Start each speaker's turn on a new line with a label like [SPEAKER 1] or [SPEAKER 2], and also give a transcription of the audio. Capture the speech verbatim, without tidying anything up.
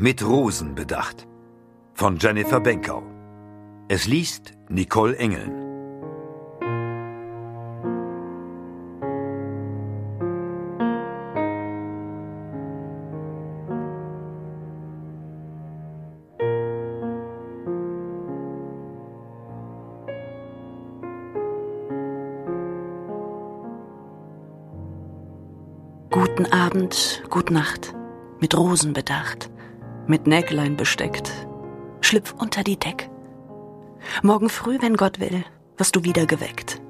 [SPEAKER 1] Mit Rosen bedacht von Jennifer Benkau. Es liest Nicole Engeln.
[SPEAKER 2] Guten Abend, gut Nacht, mit Rosen bedacht, mit Näglein besteckt, schlüpf unter die Deck. Morgen früh, wenn Gott will, wirst du wieder geweckt.